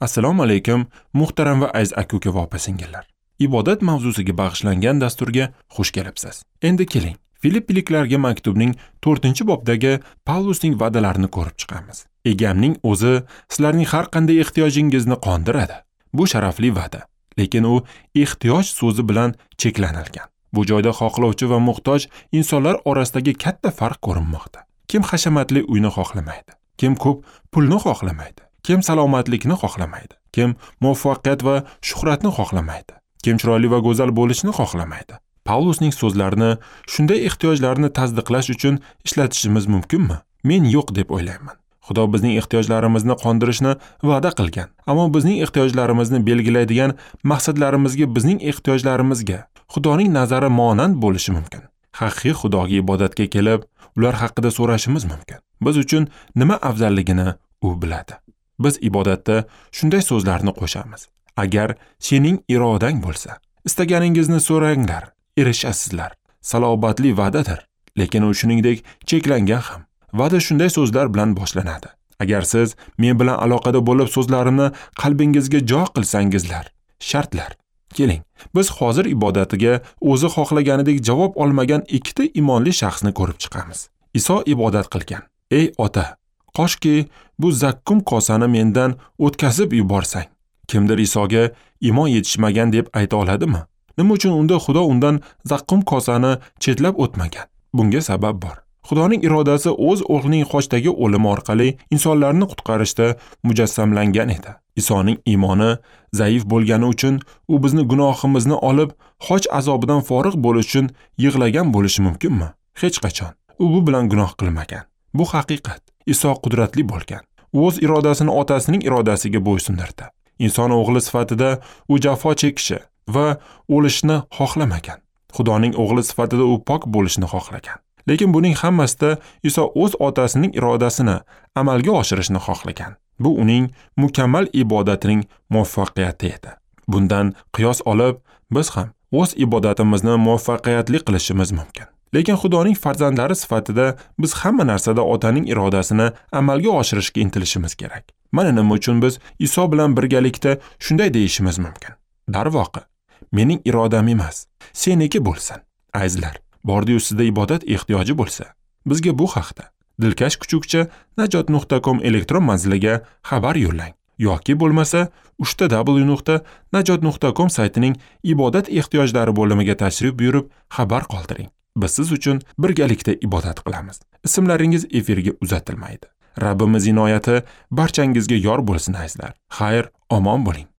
Assalomu alaykum, muhtaram va aziz aka-uka va opa-singillar. Ibodat mavzusiga bag'ishlangan dasturga xush kelibsiz. Endi keling, Filippiliklarga maktubning 4-bobdagi Pavlusning va'dalarini ko'rib chiqamiz. Egamning o'zi sizlarning har qanday ehtiyojingizni qondiradi. Bu sharafli va'da, lekin u ehtiyoj so'zi bilan cheklanilgan. Bu joyda xohlovchi va muhtoj insonlar orasidagi katta farq ko'rinmoqda. Kim hashamatli uyni xohlamaydi? Kim ko'p pulni xohlamaydi? Kim salomatlikni xohlamaydi? Kim muvaffaqiyat va shuhratni xohlamaydi? Kim chiroyli va go'zal bo'lishni xohlamaydi? Pavlusning so'zlarini shunday ehtiyojlarni tasdiqlash uchun ishlatishimiz mumkinmi? Men yo'q deb o'ylayman. Xudo bizning ehtiyojlarimizni qondirishni va'da qilgan, ammo bizning ehtiyojlarimizni belgilaydigan maqsadlarimizga, bizning ehtiyojlarimizga Xudoning nazari monand bo'lishi mumkin. Haqiqiy Xudoga ibodatga kelib, ular haqida so'rashimiz mumkin. Biz uchun nima afzalligini u biladi. Biz ibodatda shunday so'zlarni qo'shamiz. Agar sening irodang bo'lsa, istaganingizni so'ranglar, erishasizlar. Salobatli va'dadir, lekin u shuningdek cheklangan ham. Va'da shunday so'zlar bilan boshlanadi. Agar siz men bilan aloqada bo'lib so'zlarimni qalbingizga jo qilsangizlar, shartlar. Keling, biz hozir ibodatiga o'zi xohlaganidek javob olmagan ikkita imonli shaxsni ko'rib chiqamiz. Iso ibodat qilgan. Ey ota, qoshki bu zakkum kosani mendan o'tkazib yuborsang. Kimdir Isoga iymon yetishmagan deb ayta oladimi? Nima uchun unda Xudo undan zakkum kosani chetlab o'tmagan? Bunga sabab bor. Xudoning irodasi o'z o'g'lining qochdagi o'limi orqali insonlarni qutqarishda mujassamlangan edi. Isoning iymoni zaif bo'lgani uchun u bizni gunohimizni olib, qoch azobidan forig' bo'lish uchun yig'lagan bo'lishi mumkinmi? Hech qachon. U bu bilan gunoh qilmagan. Bu haqiqat. Iso qudratli bo'lgan. U o'z irodasini otasining irodasiga bo'ysundirdi. Inson o'g'li sifatida u jafo chekishi va o'lishni xohlamagan. Xudoning o'g'li sifatida u pok bo'lishni xohlagan. Lekin buning hammasida Iso o'z otasining irodasini amalga oshirishni xohlagan. Bu uning mukammal ibodatining muvaffaqiyati edi. Bundan qiyos olib, biz ham o'z ibodatimizni muvaffaqiyatli qilishimiz mumkin. Lekin Xudoning farzandlari sifatida biz hamma narsada otaning irodasini amalga oshirishga intilishimiz kerak. Mana nima uchun biz Iso bilan birgalikda shunday deyishimiz mumkin. Darvoqe, mening irodam emas, seniki bo'lsin. Azizlar, bordi-yu sizda ibodat ehtiyoji bo'lsa, bizga bu haqda Dilkash kuchukcha najot.com elektron manziliga xabar yo'llang. Yoki bo'lmasa, www.najot.com saytining ibodat ehtiyojlari bo'limiga tashrif buyurib xabar qoldiring. Biz siz uchun birgalikda ibodat qilamiz. Ismlaringiz efirga uzatilmaydi. Rabbimiz inoyati barchangizga yor bo'lsin azizlar. Xayr, omon bo'ling.